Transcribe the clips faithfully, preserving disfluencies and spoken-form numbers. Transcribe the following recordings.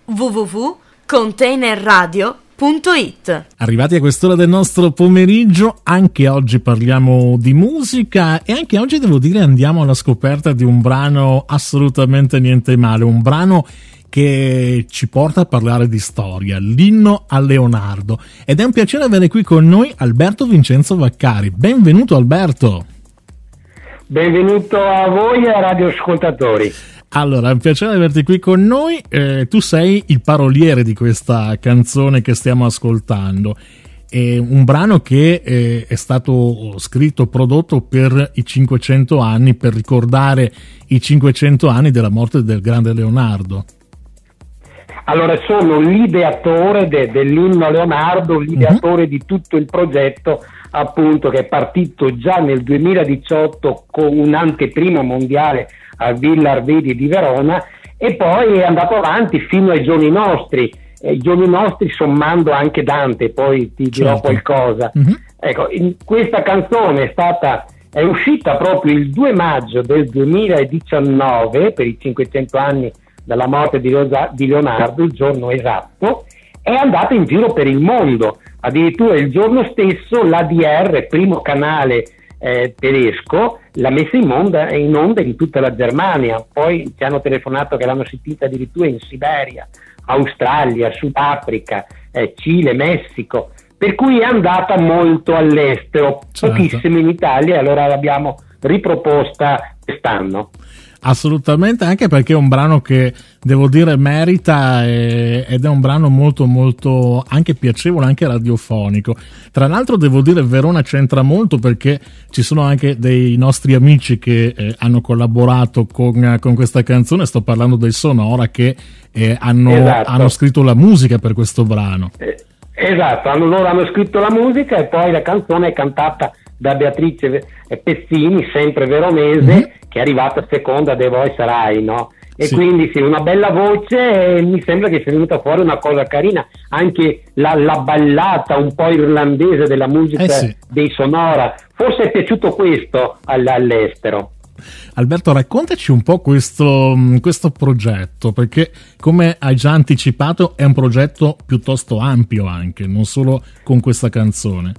w w w punto container radio punto it. Arrivati a quest'ora del nostro pomeriggio, anche oggi parliamo di musica e anche oggi devo dire andiamo alla scoperta di un brano assolutamente niente male, un brano che ci porta a parlare di storia, l'inno a Leonardo, ed è un piacere avere qui con noi Alberto Vincenzo Vaccari. Benvenuto Alberto. Benvenuto a voi e ai radioascoltatori. Allora, è un piacere averti qui con noi. Eh, tu sei il paroliere di questa canzone che stiamo ascoltando. È un brano che eh, è stato scritto, prodotto per i cinquecento anni, per ricordare i cinquecento anni della morte del grande Leonardo. Allora, sono l'ideatore de, dell'inno a Leonardo, l'ideatore uh-huh. di tutto il progetto, appunto, che è partito già nel duemiladiciotto con un'anteprima mondiale a Villa Arvedi di Verona e poi è andato avanti fino ai giorni nostri, ai giorni nostri sommando anche Dante, poi ti dirò certo. qualcosa. Uh-huh. Ecco, in questa canzone è stata è uscita proprio il due maggio del duemiladiciannove per i cinquecento anni dalla morte di, Leo- di Leonardo, il giorno esatto, è andata in giro per il mondo. Addirittura il giorno stesso l'A D R, primo canale eh, tedesco, l'ha messa in onda, in onda in tutta la Germania. Poi ci hanno telefonato che l'hanno sentita addirittura in Siberia, Australia, Sudafrica, eh, Cile, Messico, per cui è andata molto all'estero, certo. pochissimo in Italia, allora l'abbiamo riproposta quest'anno. Assolutamente, anche perché è un brano che devo dire merita e, ed è un brano molto molto anche piacevole, anche radiofonico. Tra l'altro devo dire Verona c'entra molto perché ci sono anche dei nostri amici che eh, hanno collaborato con, con questa canzone. Sto parlando dei Sonora che eh, hanno, esatto. hanno scritto la musica per questo brano. Eh, esatto, hanno, loro hanno scritto la musica e poi la canzone è cantata da Beatrice Pezzini, sempre veronese, mm-hmm. che è arrivata seconda dei Voice Rai, no? E sì. quindi sì, una bella voce e mi sembra che sia venuta fuori una cosa carina, anche la, la ballata un po' irlandese della musica eh sì. dei Sonora, forse è piaciuto questo all- all'estero. Alberto, raccontaci un po' questo, questo progetto, perché come hai già anticipato è un progetto piuttosto ampio anche, non solo con questa canzone.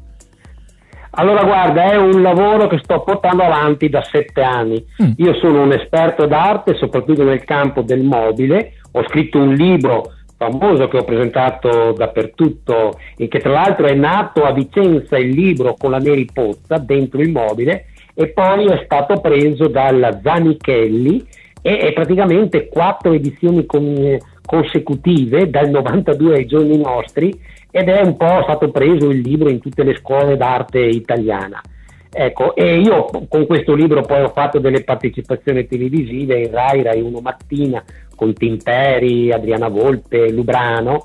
Allora guarda, è un lavoro che sto portando avanti da sette anni. Mm. Io sono un esperto d'arte, soprattutto nel campo del mobile. Ho scritto un libro famoso che ho presentato dappertutto e che tra l'altro è nato a Vicenza, il libro con la Neri Pozza dentro il mobile, e poi è stato preso dalla Zanichelli e è praticamente quattro edizioni con, consecutive dal novantadue ai giorni nostri, ed è un po' stato preso il libro in tutte le scuole d'arte italiana. Ecco, e io con questo libro poi ho fatto delle partecipazioni televisive in Rai, Rai uno Mattina, con Timperi, Adriana Volpe, Lubrano,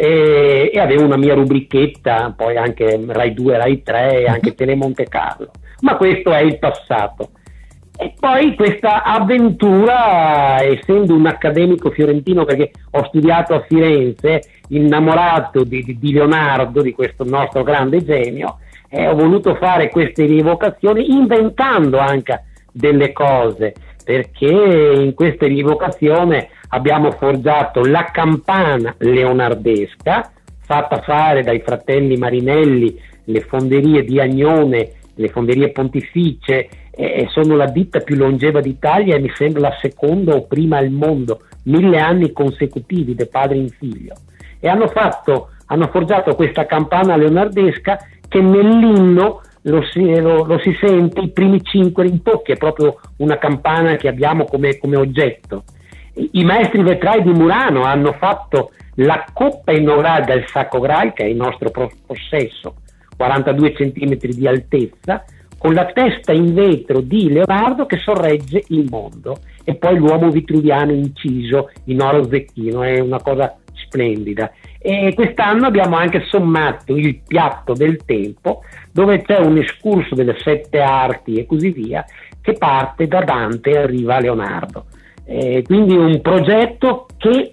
e, e avevo una mia rubrichetta, poi anche Rai due, Rai tre e anche Tele Monte Carlo. Ma questo è il passato. E poi questa avventura, essendo un accademico fiorentino, perché ho studiato a Firenze, innamorato di, di, di Leonardo, di questo nostro grande genio, eh, ho voluto fare queste rievocazioni inventando anche delle cose, perché in queste rievocazioni abbiamo forgiato la campana leonardesca, fatta fare dai fratelli Marinelli, le fonderie di Agnone, le fonderie pontificie, eh, sono la ditta più longeva d'Italia e mi sembra la seconda o prima al mondo, mille anni consecutivi da padre in figlio, e hanno fatto, hanno forgiato questa campana leonardesca che nell'inno lo si, lo, lo si sente i primi cinque rintocchi, è proprio una campana che abbiamo come, come oggetto. I, i maestri vetrai di Murano hanno fatto la coppa inaugurale del Sacro Graal, che è il nostro possesso, quarantadue centimetri di altezza, con la testa in vetro di Leonardo che sorregge il mondo, e poi l'uomo vitruviano inciso in oro zecchino, è una cosa splendida. E quest'anno abbiamo anche sommato il piatto del tempo, dove c'è un escurso delle sette arti e così via, che parte da Dante e arriva a Leonardo. E quindi un progetto che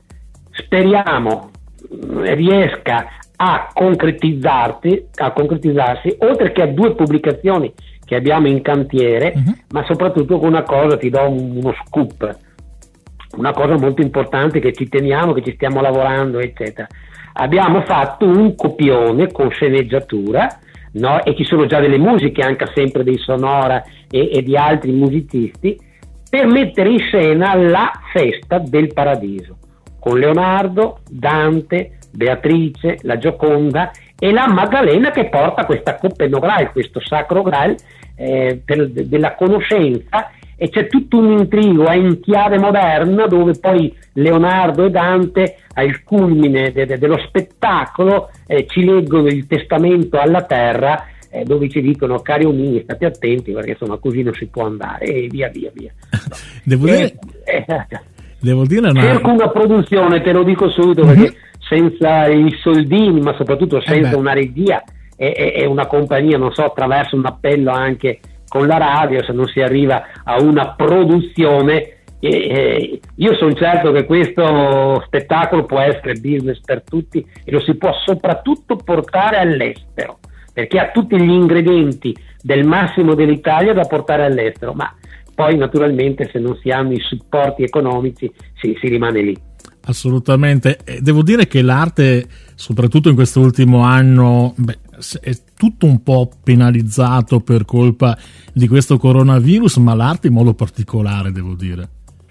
speriamo riesca a concretizzarsi, a concretizzarsi, oltre che a due pubblicazioni che abbiamo in cantiere, uh-huh. ma soprattutto con una cosa, ti do uno scoop. una cosa molto importante che ci teniamo, che ci stiamo lavorando, eccetera. Abbiamo fatto un copione con sceneggiatura, no? E ci sono già delle musiche, anche sempre dei Sonora e, e di altri musicisti, per mettere in scena la festa del paradiso, con Leonardo, Dante, Beatrice, la Gioconda e la Maddalena che porta questa Coppenno Graal, questo sacro Graal eh, per, de, della conoscenza, e c'è tutto un intrigo è in chiave moderna, dove poi Leonardo e Dante al culmine de, de, dello spettacolo eh, ci leggono il testamento alla terra, eh, dove ci dicono: cari uomini, state attenti perché insomma così non si può andare, e via via via. Devo eh, dire, eh, devo dire una... cerco una produzione, te lo dico subito, perché mm-hmm. senza i soldini, ma soprattutto senza eh una regia e, e, e una compagnia, non so, attraverso un appello anche con la radio, se non si arriva a una produzione, eh, eh, io sono certo che questo spettacolo può essere business per tutti e lo si può soprattutto portare all'estero, perché ha tutti gli ingredienti del massimo dell'Italia da portare all'estero, ma poi naturalmente se non si hanno i supporti economici si, si rimane lì. Assolutamente. Devo dire che l'arte, soprattutto in quest'ultimo anno, beh, è tutto un po' penalizzato per colpa di questo coronavirus, ma l'arte in modo particolare, devo dire.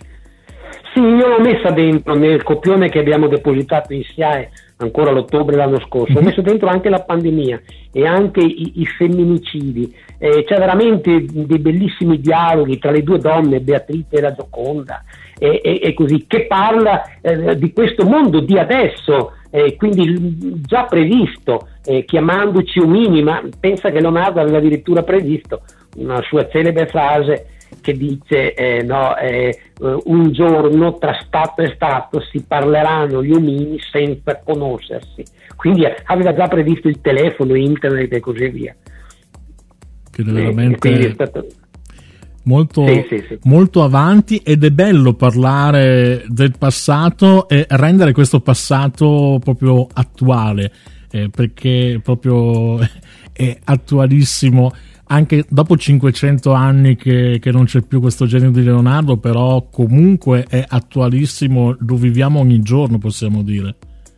Sì, io l'ho messa dentro nel copione che abbiamo depositato in S I A E ancora l'ottobre dell'anno scorso, ho messo dentro anche la pandemia e anche i, i femminicidi, eh, c'è veramente dei bellissimi dialoghi tra le due donne, Beatrice e la Gioconda, e, e, e così, che parla eh, di questo mondo di adesso, eh, quindi già previsto, eh, chiamandoci umini, ma pensa che Leonardo aveva addirittura previsto una sua celebre frase che dice eh, no, eh, un giorno tra Stato e Stato si parleranno gli omini senza conoscersi, quindi aveva già previsto il telefono, internet e così via, che è veramente eh, è stato... molto, sì, sì, sì. molto avanti, ed è bello parlare del passato e rendere questo passato proprio attuale, eh, perché proprio è attualissimo. Anche dopo cinquecento anni che, che non c'è più questo genio di Leonardo, però comunque è attualissimo, lo viviamo ogni giorno, possiamo dire.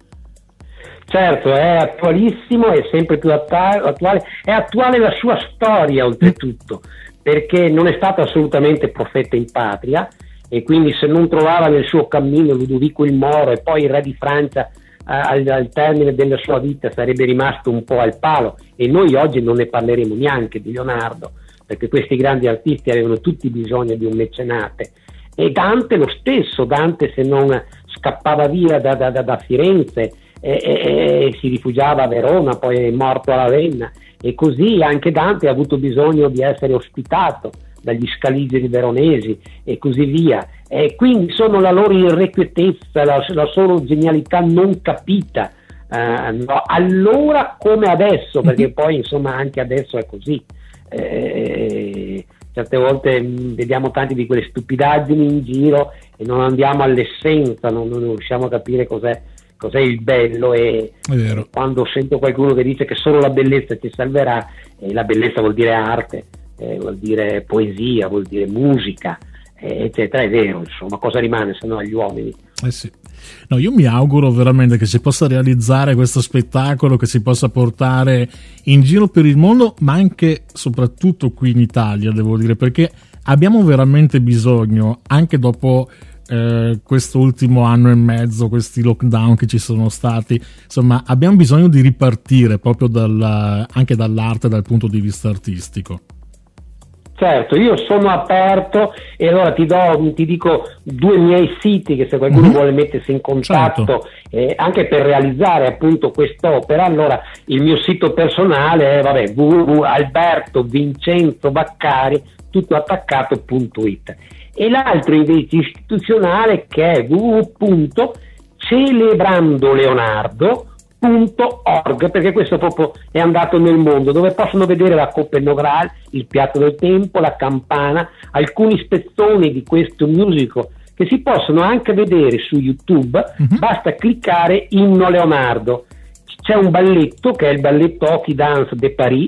Certo, è attualissimo, è sempre più attuale, è attuale la sua storia oltretutto, perché non è stato assolutamente profeta in patria, e quindi se non trovava nel suo cammino Ludovico il Moro e poi il re di Francia Al, al termine della sua vita, sarebbe rimasto un po' al palo, e noi oggi non ne parleremo neanche di Leonardo, perché questi grandi artisti avevano tutti bisogno di un mecenate. E Dante lo stesso, Dante se non scappava via da, da, da Firenze e, e, e si rifugiava a Verona, poi è morto a Ravenna, e così anche Dante ha avuto bisogno di essere ospitato dagli scaligeri veronesi e così via, e quindi sono la loro irrequietezza, la, la loro genialità non capita, eh, no, allora come adesso, perché poi insomma anche adesso è così, eh, certe volte mh, vediamo tanti di quelle stupidaggini in giro e non andiamo all'essenza, non, non riusciamo a capire cos'è, cos'è il bello, e quando sento qualcuno che dice che solo la bellezza ci salverà, e la bellezza vuol dire arte, Eh, vuol dire poesia, vuol dire musica, eh, eccetera, è vero, insomma, cosa rimane se no agli uomini? Eh sì. No, io mi auguro veramente che si possa realizzare questo spettacolo, che si possa portare in giro per il mondo, ma anche soprattutto qui in Italia, devo dire, perché abbiamo veramente bisogno, anche dopo eh, questo ultimo anno e mezzo, questi lockdown che ci sono stati, insomma, abbiamo bisogno di ripartire proprio dal, anche dall'arte, dal punto di vista artistico. Certo, io sono aperto, e allora ti do, ti dico due miei siti, che se qualcuno mm-hmm. vuole mettersi in contatto, certo. eh, anche per realizzare appunto quest'opera. Allora il mio sito personale è vabbè, w w w punto alberto vincenzo baccari tutto attaccato punto it, e l'altro invece istituzionale che è w w w punto celebrando leonardo punto org, perché questo proprio è andato nel mondo, dove possono vedere la Coppenno Graal, il piatto del tempo, la campana, alcuni spezzoni di questo musical che si possono anche vedere su YouTube. Uh-huh. Basta cliccare Inno Leonardo, c'è un balletto che è il balletto Hockey Dance de Paris,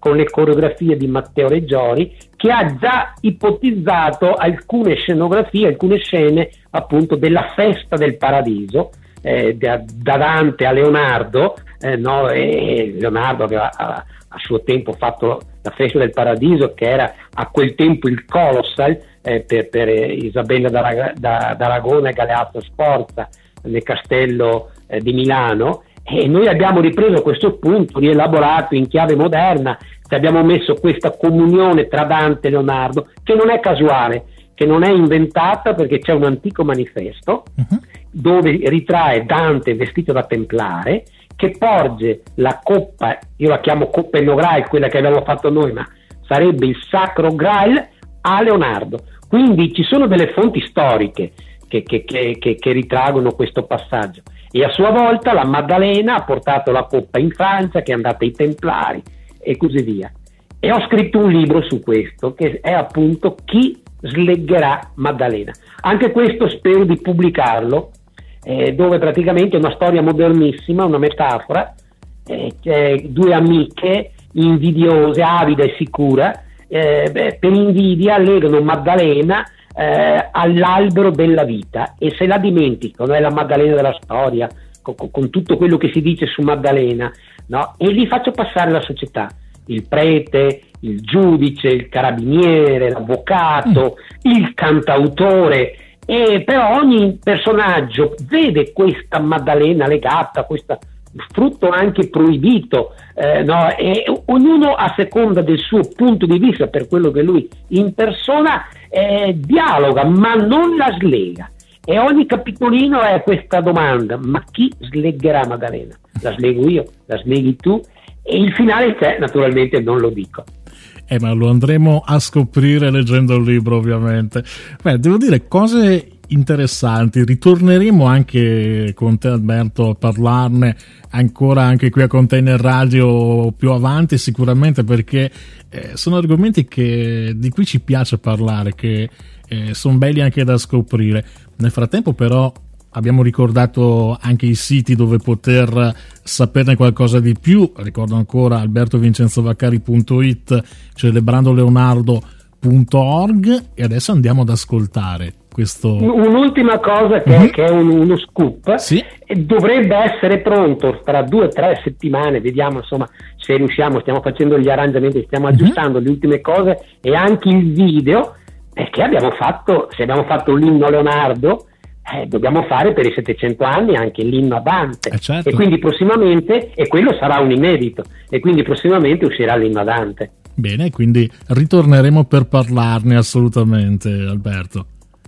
con le coreografie di Matteo Reggiori, che ha già ipotizzato alcune scenografie, alcune scene appunto della festa del paradiso, eh, da, da Dante a Leonardo, eh, no? E Leonardo aveva a, a suo tempo fatto la festa del paradiso, che era a quel tempo il Colossal, eh, per, per Isabella d'Ara- da, d'Aragona e Galeazzo Sforza nel castello eh, di Milano. E noi abbiamo ripreso questo punto, rielaborato in chiave moderna, abbiamo messo questa comunione tra Dante e Leonardo, che non è casuale, che non è inventata, perché c'è un antico manifesto uh-huh. dove ritrae Dante vestito da templare, che porge la coppa, io la chiamo coppa e Graal, quella che abbiamo fatto noi, ma sarebbe il Sacro Graal, a Leonardo. Quindi ci sono delle fonti storiche che, che, che, che, che ritraggono questo passaggio. E a sua volta la Maddalena ha portato la coppa in Francia, che è andata ai Templari e così via. E ho scritto un libro su questo, che è appunto Chi slegherà Maddalena. Anche questo spero di pubblicarlo, eh, dove praticamente è una storia modernissima, una metafora, eh, c'è due amiche invidiose, avida e sicura, eh, beh, per invidia legano Maddalena Eh, all'albero della vita, e se la dimenticano, è la Maddalena della storia, con, con tutto quello che si dice su Maddalena, no? E li faccio passare la società, il prete, il giudice, il carabiniere, l'avvocato, mm. il cantautore, e però ogni personaggio vede questa Maddalena legata, questa frutto anche proibito, eh, no? E ognuno a seconda del suo punto di vista, per quello che lui in persona eh, dialoga, ma non la slega. E ogni capitolino è questa domanda: ma chi slegherà Maddalena? La slego io, la sleghi tu? E il finale c'è, naturalmente non lo dico. Eh, ma lo andremo a scoprire leggendo il libro, ovviamente. Beh, devo dire cose interessanti. Ritorneremo anche con te, Alberto, a parlarne ancora anche qui a Container Radio più avanti, sicuramente, perché eh, sono argomenti che, di cui ci piace parlare, che eh, sono belli anche da scoprire. Nel frattempo però abbiamo ricordato anche i siti dove poter saperne qualcosa di più. Ricordo ancora alberto vincenzo vaccari punto it, celebrando leonardo punto org, e adesso andiamo ad ascoltare questo. Un'ultima cosa che, mm-hmm. che è un, uno scoop, sì? Dovrebbe essere pronto tra due o tre settimane, vediamo insomma se riusciamo, stiamo facendo gli arrangiamenti, stiamo mm-hmm. aggiustando le ultime cose, e anche il video, perché abbiamo fatto, se abbiamo fatto l'inno a Leonardo, eh, dobbiamo fare per i settecento anni anche l'inno a Dante, eh certo. E quindi prossimamente, e quello sarà un inedito, e quindi prossimamente uscirà l'inno a Dante. Bene, quindi ritorneremo per parlarne assolutamente, Alberto.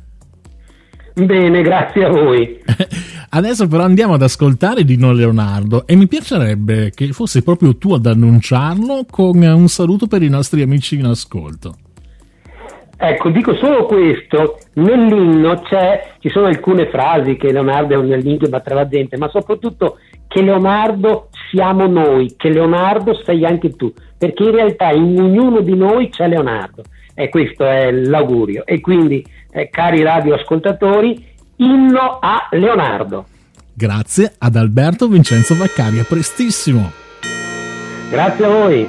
Bene, grazie a voi. Adesso però andiamo ad ascoltare Dino Leonardo, e mi piacerebbe che fossi proprio tu ad annunciarlo con un saluto per i nostri amici in ascolto. Ecco, dico solo questo: nell'inno c'è, ci sono alcune frasi che Leonardo è un lingua tra la gente, ma soprattutto che Leonardo siamo noi, che Leonardo sei anche tu, perché in realtà in ognuno di noi c'è Leonardo, e questo è l'augurio. E quindi, eh, cari radioascoltatori, inno a Leonardo. Grazie ad Alberto Vincenzo Vaccari, a prestissimo. Grazie a voi.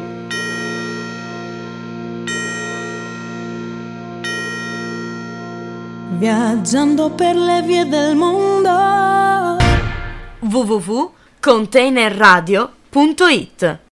Viaggiando per le vie del mondo. w w w punto container radio punto it